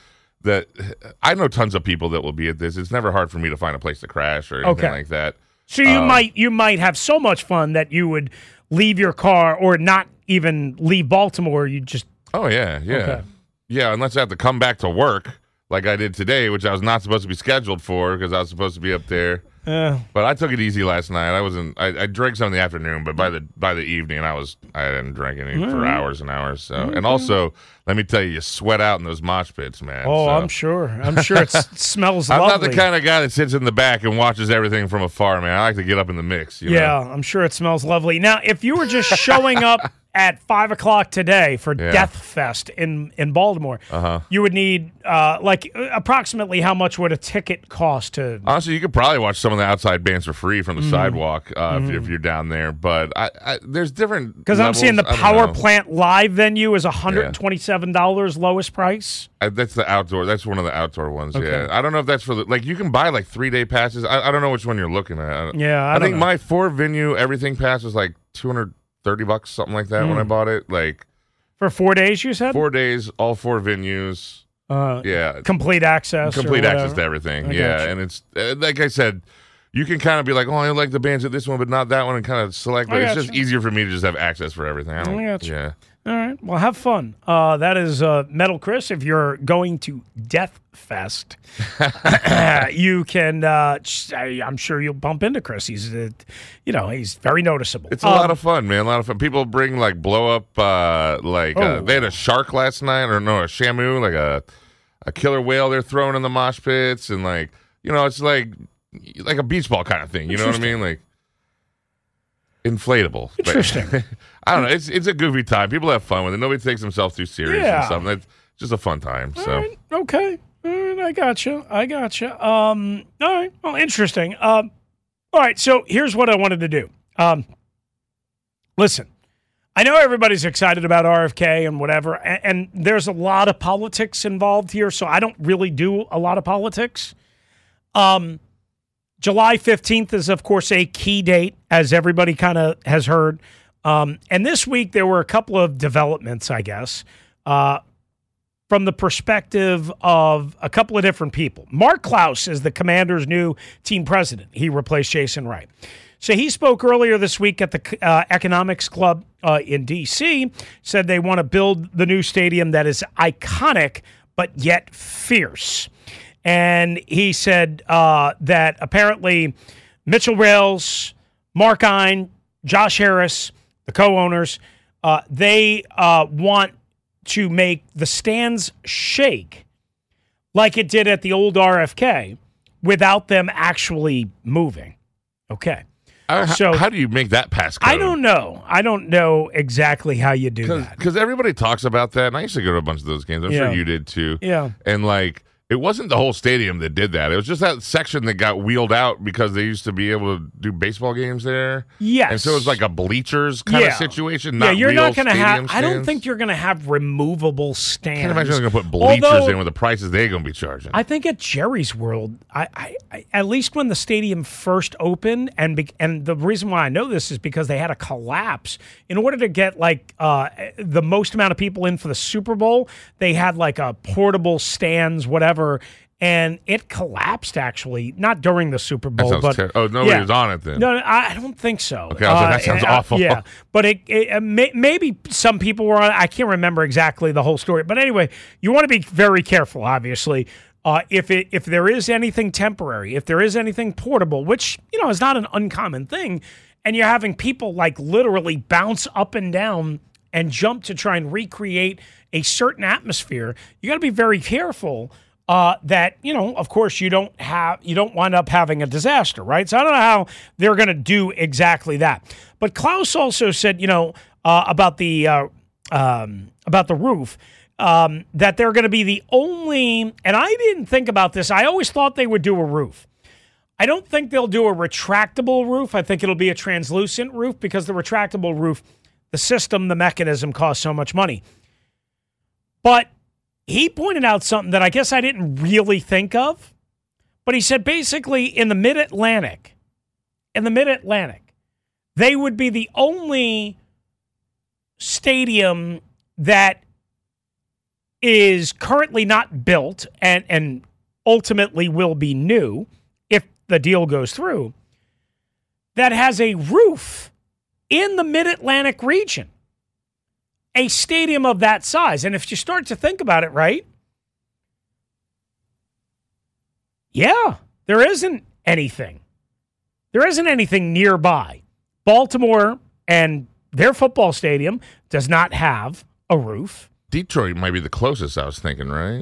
I know tons of people that will be at this. It's never hard for me to find a place to crash or anything like that. So you might have so much fun that you would leave your car or not even leave Baltimore. You just yeah, unless I have to come back to work like I did today, which I was not supposed to be scheduled for because I was supposed to be up there. But I took it easy last night. I drank some in the afternoon, but by the evening I didn't drink any for hours and hours. So and also let me tell you sweat out in those mosh pits, man. Oh, so. I'm sure it smells I'm lovely. not the kind of guy that sits in the back and watches everything from afar, man. I like to get up in the mix. You know? I'm sure it smells lovely. Now, if you were just showing up at 5 o'clock today for Death Fest in Baltimore, you would need approximately how much would a ticket cost to? Honestly, you could probably watch some of the outside bands for free from the sidewalk if you're down there. But there's different because I'm seeing the Power Plant Live venue is $127 lowest price. That's the outdoor. That's one of the outdoor ones. Okay. Yeah, I don't know if that's for you can buy 3-day passes. I don't know which one you're looking at. I think my 4-venue everything pass was like $230, something like that when I bought it. For 4 days, you said 4 days, all 4 venues. Complete access. Complete access to everything. And it's like I said, you can kind of be like, oh, I like the bands at this one, but not that one, and kind of select. But it's just easier for me to just have access for everything. I got you. All right. Well, have fun. That is Metal Chris. If you're going to Death Fest, you can. I'm sure you'll bump into Chris. He's, he's very noticeable. It's a lot of fun, man. A lot of fun. People bring blow up. They had a shark last night, or no, a shamu, a killer whale. They're throwing in the mosh pits, and it's like a beach ball kind of thing. You know what I mean? Inflatable. Interesting. I don't know. It's a goofy time. People have fun with it. Nobody takes themselves too serious and stuff. It's just a fun time. So right. Okay. All right. I gotcha. All right. Well, interesting. All right. So here's what I wanted to do. Listen, I know everybody's excited about RFK and whatever, and there's a lot of politics involved here, so I don't really do a lot of politics. July 15th is, of course, a key date, as everybody kind of has heard. And this week, there were a couple of developments, I guess, from the perspective of a couple of different people. Mark Klaus is the Commanders' new team president. He replaced Jason Wright. So he spoke earlier this week at the Economics Club in D.C., said they want to build the new stadium that is iconic but yet fierce. And he said that apparently Mitchell Rales, Mark Ein, Josh Harris, the co-owners, they want to make the stands shake like it did at the old RFK without them actually moving. Okay. So how do you make that pass code? I don't know exactly how you do that. Because everybody talks about that, and I used to go to a bunch of those games. I'm sure you did too. Yeah. And It wasn't the whole stadium that did that. It was just that section that got wheeled out because they used to be able to do baseball games there. Yes. And so it was like a bleachers kind of situation, not you're real not going to have. stands. I don't think you're going to have removable stands. I can't imagine they're going to put bleachers in with the prices they're going to be charging. I think at Jerry's World, I at least when the stadium first opened, and the reason why I know this is because they had a collapse in order to get like the most amount of people in for the Super Bowl. They had like a portable stands, whatever. And it collapsed, actually, not during the Super Bowl. But nobody was on it then. No, I don't think so. Okay, that sounds awful. Yeah, but maybe some people were on it. I can't remember exactly the whole story. But anyway, you want to be very careful, obviously. If there is anything temporary, if there is anything portable, which is not an uncommon thing, and you're having people like literally bounce up and down and jump to try and recreate a certain atmosphere, you got to be very careful. That, of course, you don't wind up having a disaster, right? So I don't know how they're going to do exactly that. But Klaus also said, about the roof, that they're going to be the only, and I didn't think about this. I always thought they would do a roof. I don't think they'll do a retractable roof. I think it'll be a translucent roof because the retractable roof, the mechanism costs so much money. But he pointed out something that I guess I didn't really think of, but he said basically in the Mid-Atlantic, they would be the only stadium that is currently not built and ultimately will be new if the deal goes through, that has a roof in the Mid-Atlantic region. A stadium of that size. And if you start to think about it, right? Yeah, there isn't anything. There isn't anything nearby. Baltimore and their football stadium does not have a roof. Detroit might be the closest, I was thinking, right?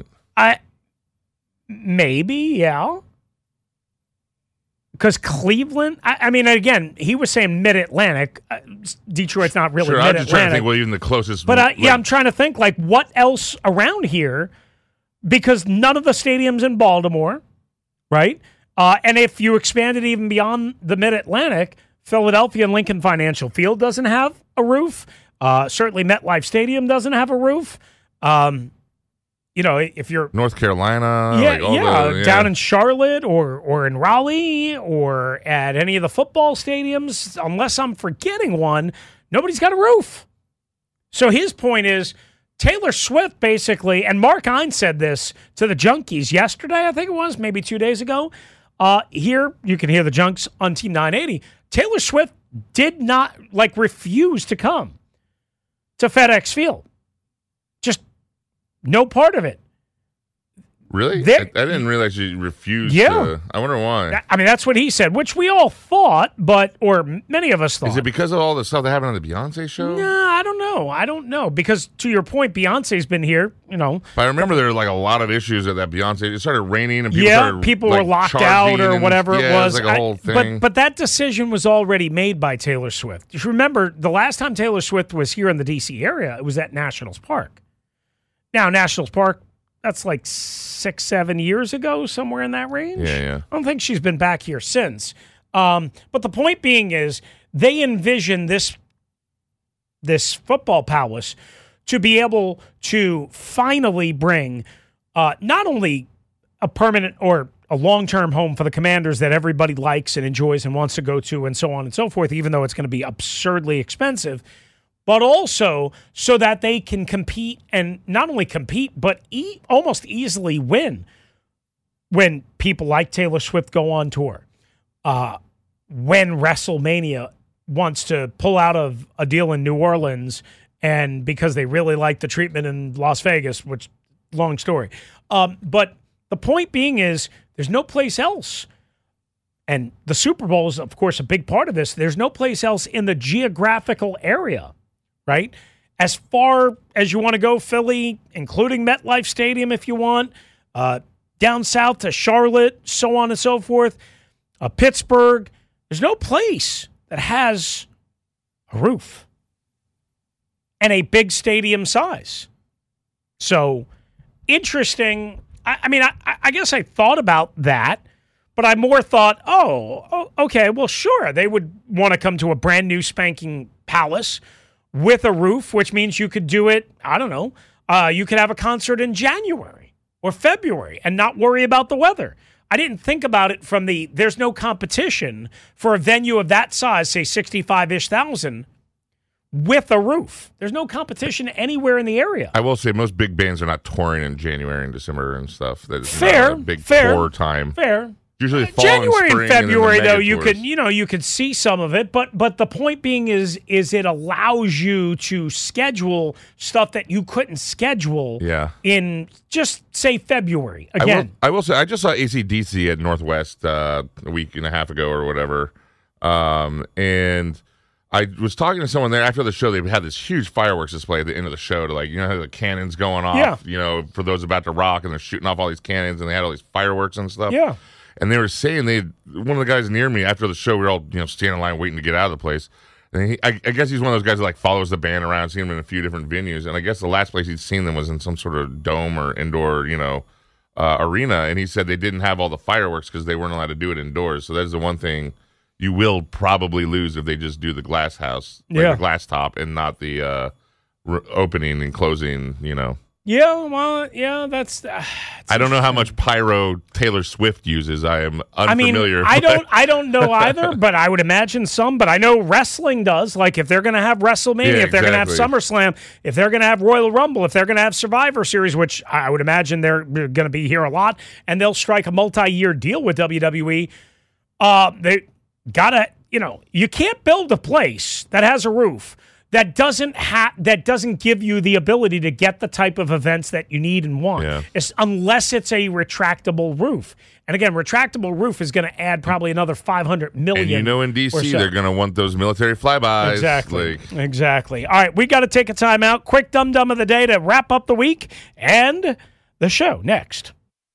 Maybe, yeah. Because Cleveland, I mean, again, he was saying Mid-Atlantic. Detroit's not really Mid-Atlantic. I'm just trying to think, even the closest. But I'm trying to think, like, what else around here? Because none of the stadiums in Baltimore, right? And if you expand it even beyond the Mid-Atlantic, Philadelphia and Lincoln Financial Field doesn't have a roof. Certainly MetLife Stadium doesn't have a roof. If you're North Carolina, down in Charlotte or in Raleigh or at any of the football stadiums, unless I'm forgetting one, nobody's got a roof. So his point is Taylor Swift basically, and Mark Hines said this to the Junkies yesterday, I think it was, maybe 2 days ago. Here, you can hear the Junks on Team 980. Taylor Swift did not, refuse to come to FedEx Field. Just no part of it. Really? I didn't realize you refused to. I wonder why. I mean, that's what he said, which we all thought, or many of us thought. Is it because of all the stuff that happened on the Beyonce show? No, I don't know. Because to your point, Beyonce's been here, But I remember there were a lot of issues at that Beyonce. It started raining and people were locked out or whatever it was. It was a whole thing. But that decision was already made by Taylor Swift. Just remember, the last time Taylor Swift was here in the D.C. area, it was at Nationals Park. Now, Nationals Park, that's 6-7 years ago, somewhere in that range. Yeah. I don't think she's been back here since. But the point being is they envision this football palace to be able to finally bring not only a permanent or a long-term home for the Commanders that everybody likes and enjoys and wants to go to and so on and so forth, even though it's going to be absurdly expensive, but also so that they can compete, and not only compete, but almost easily win when people like Taylor Swift go on tour. When WrestleMania wants to pull out of a deal in New Orleans, and because they really like the treatment in Las Vegas, which, long story. But the point being is there's no place else. And the Super Bowl is, of course, a big part of this. There's no place else in the geographical area. Right? As far as you want to go, Philly, including MetLife Stadium if you want, down south to Charlotte, so on and so forth, Pittsburgh, there's no place that has a roof and a big stadium size. So, interesting. I guess I thought about that, but I more thought, okay, well, sure, they would want to come to a brand new spanking palace with a roof, which means you could do it, I don't know, you could have a concert in January or February and not worry about the weather. I didn't think about it from there's no competition for a venue of that size, say 65-ish thousand, with a roof. There's no competition anywhere in the area. I will say most big bands are not touring in January and December and stuff. That's fair, not a big fair, tour time. Fair. Usually fall January and and February, though, you tours. could you could see some of it, but the point being is it allows you to schedule stuff that you couldn't schedule in just say February. Again, I will say I just saw AC/DC at Northwest a week and a half ago or whatever, and I was talking to someone there after the show. They had this huge fireworks display at the end of the show to how the cannons going off, for those about to rock, and they're shooting off all these cannons, and they had all these fireworks and stuff. Yeah. And they were saying one of the guys near me after the show, we were all standing in line waiting to get out of the place. And I guess he's one of those guys that follows the band around, seen them in a few different venues. And I guess the last place he'd seen them was in some sort of dome or indoor, arena. And he said they didn't have all the fireworks because they weren't allowed to do it indoors. So that's the one thing you will probably lose if they just do the glass house, the glass top, and not the opening and closing. Yeah, well, yeah, that's. I don't know how much pyro Taylor Swift uses. I am unfamiliar. I don't know either, but I would imagine some. But I know wrestling does. Like if they're going to have WrestleMania, if they're going to have SummerSlam, if they're going to have Royal Rumble, if they're going to have Survivor Series, which I would imagine they're going to be here a lot, and they'll strike a multi-year deal with WWE. They gotta, you can't build a place that has a roof that doesn't give you the ability to get the type of events that you need and want, unless it's a retractable roof. And again, retractable roof is going to add probably another $500 million. And in DC, they're going to want those military flybys. Exactly. All right, we got to take a time out. Quick dum-dum of the day to wrap up the week and the show next.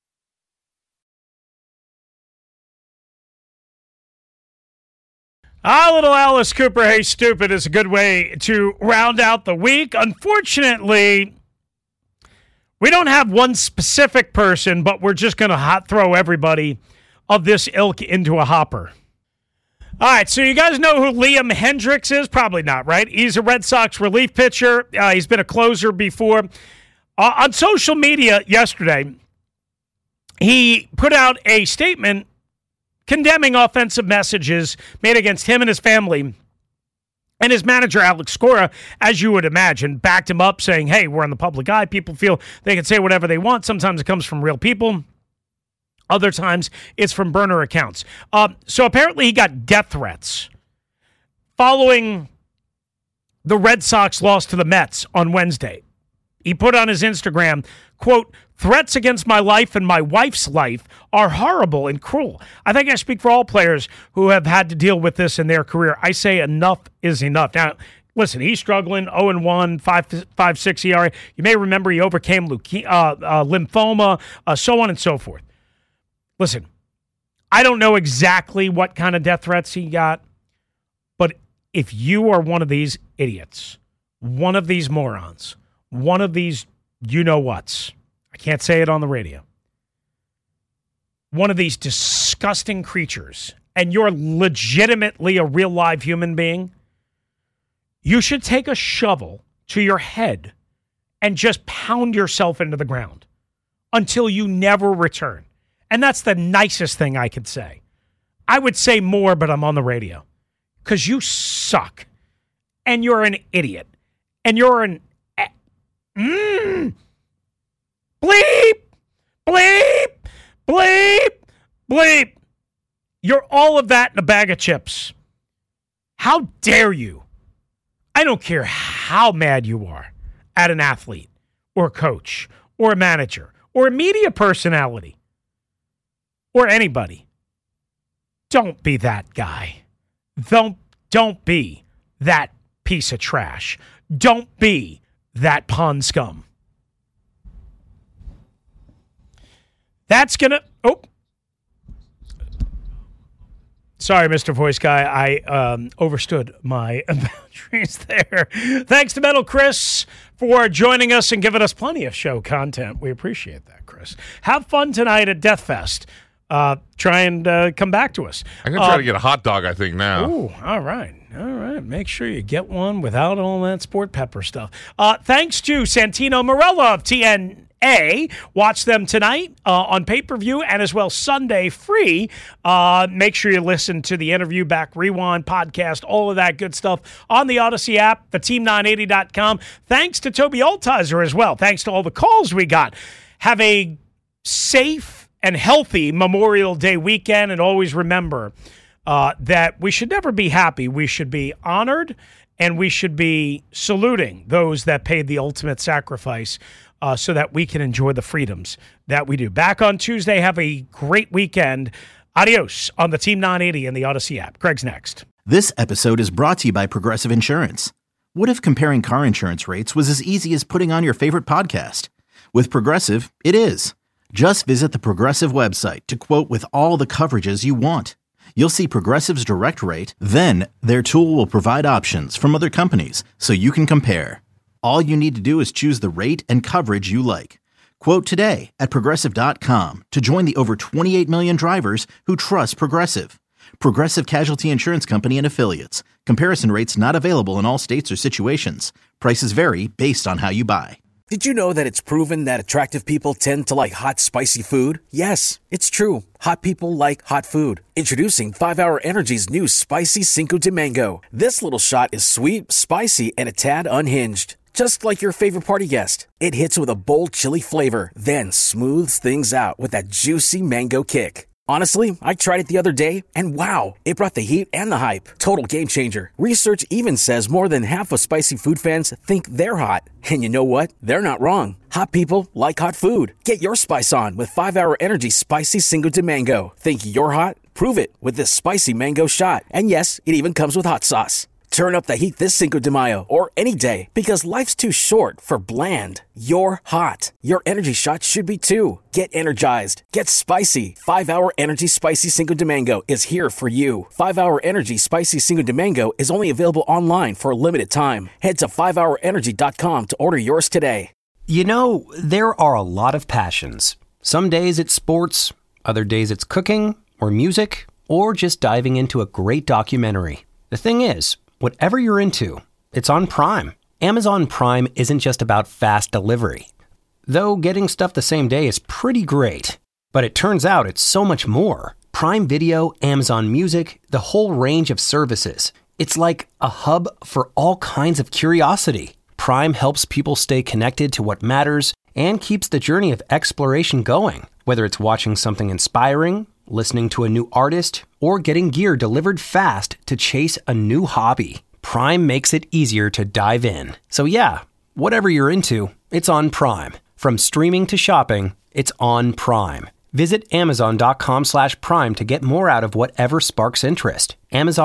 Little Alice Cooper, Hey Stupid, is a good way to round out the week. Unfortunately, we don't have one specific person, but we're just going to throw everybody of this ilk into a hopper. All right, so you guys know who Liam Hendriks is? Probably not, right? He's a Red Sox relief pitcher. He's been a closer before. On social media yesterday, he put out a statement condemning offensive messages made against him and his family. And his manager, Alex Cora, as you would imagine, backed him up saying, hey, we're in the public eye. People feel they can say whatever they want. Sometimes it comes from real people. Other times it's from burner accounts. So apparently he got death threats following the Red Sox loss to the Mets on Wednesday. He put on his Instagram, quote, threats against my life and my wife's life are horrible and cruel. I think I speak for all players who have had to deal with this in their career. I say enough is enough. Now, listen, he's struggling, 0-1, 5.6 ERA. You may remember he overcame lymphoma, so on and so forth. Listen, I don't know exactly what kind of death threats he got, but if you are one of these idiots, one of these morons, one of these you-know-whats, I can't say it on the radio, one of these disgusting creatures, and you're legitimately a real live human being, you should take a shovel to your head and just pound yourself into the ground until you never return. And that's the nicest thing I could say. I would say more, but I'm on the radio. Because you suck. And you're an idiot. And you're an... Bleep! Bleep! Bleep! Bleep! You're all of that in a bag of chips. How dare you? I don't care how mad you are at an athlete or a coach or a manager or a media personality or anybody. Don't be that guy. Don't be that piece of trash. Don't be that pond scum. That's gonna... Sorry, Mr. Voice Guy. I overstood my boundaries there. Thanks to Metal Chris for joining us and giving us plenty of show content. We appreciate that, Chris. Have fun tonight at Death Fest. Try and come back to us. I'm going to try to get a hot dog, I think, now. Ooh, all right. Make sure you get one without all that sport pepper stuff. Thanks to Santino Marella of TNA. Watch them tonight on pay-per-view and as well Sunday free. Make sure you listen to the interview, back rewind, podcast, all of that good stuff on the Odyssey app, theteam980.com. Thanks to Toby Altizer as well. Thanks to all the calls we got. Have a safe and healthy Memorial Day weekend, and always remember that we should never be happy. We should be honored, and we should be saluting those that paid the ultimate sacrifice so that we can enjoy the freedoms that we do. Back on Tuesday. Have a great weekend. Adios on the Team 980 and the Odyssey app. Greg's next. This episode is brought to you by Progressive Insurance. What if comparing car insurance rates was as easy as putting on your favorite podcast? With Progressive, it is. Just visit the Progressive website to quote with all the coverages you want. You'll see Progressive's direct rate, then their tool will provide options from other companies so you can compare. All you need to do is choose the rate and coverage you like. Quote today at Progressive.com to join the over 28 million drivers who trust Progressive. Progressive Casualty Insurance Company and Affiliates. Comparison rates not available in all states or situations. Prices vary based on how you buy. Did you know that it's proven that attractive people tend to like hot, spicy food? Yes, it's true. Hot people like hot food. Introducing 5-Hour Energy's new Spicy Cinco de Mango. This little shot is sweet, spicy, and a tad unhinged. Just like your favorite party guest. It hits with a bold chili flavor, then smooths things out with that juicy mango kick. Honestly, I tried it the other day, and wow, it brought the heat and the hype. Total game changer. Research even says more than half of spicy food fans think they're hot. And you know what? They're not wrong. Hot people like hot food. Get your spice on with 5-Hour Energy Spicy Cinco de Mango. Think you're hot? Prove it with this spicy mango shot. And yes, it even comes with hot sauce. Turn up the heat this Cinco de Mayo or any day, because life's too short for bland. You're hot. Your energy shot should be too. Get energized. Get spicy. 5-Hour Energy Spicy Cinco de Mango is here for you. 5-Hour Energy Spicy Cinco de Mango is only available online for a limited time. Head to 5hourenergy.com to order yours today. You know, there are a lot of passions. Some days it's sports, other days it's cooking or music, or just diving into a great documentary. The thing is, whatever you're into, it's on Prime. Amazon Prime isn't just about fast delivery. Though getting stuff the same day is pretty great. But it turns out it's so much more. Prime Video, Amazon Music, the whole range of services. It's like a hub for all kinds of curiosity. Prime helps people stay connected to what matters and keeps the journey of exploration going. Whether it's watching something inspiring, listening to a new artist, or getting gear delivered fast to chase a new hobby, Prime makes it easier to dive in. So yeah, whatever you're into, it's on Prime. From streaming to shopping, it's on Prime. Visit Amazon.com/Prime to get more out of whatever sparks interest.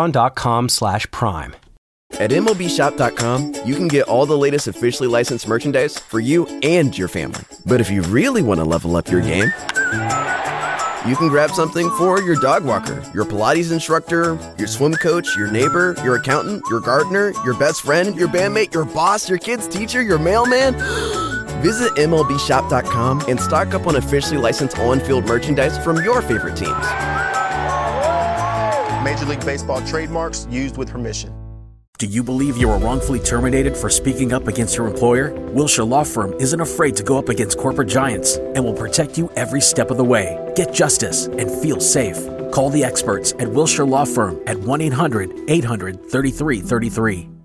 Amazon.com/Prime. At MLBshop.com, you can get all the latest officially licensed merchandise for you and your family. But if you really want to level up your game, you can grab something for your dog walker, your Pilates instructor, your swim coach, your neighbor, your accountant, your gardener, your best friend, your bandmate, your boss, your kid's teacher, your mailman. Visit MLBshop.com and stock up on officially licensed on-field merchandise from your favorite teams. Major League Baseball trademarks used with permission. Do you believe you were wrongfully terminated for speaking up against your employer? Wilshire Law Firm isn't afraid to go up against corporate giants and will protect you every step of the way. Get justice and feel safe. Call the experts at Wilshire Law Firm at 1-800-800-3333.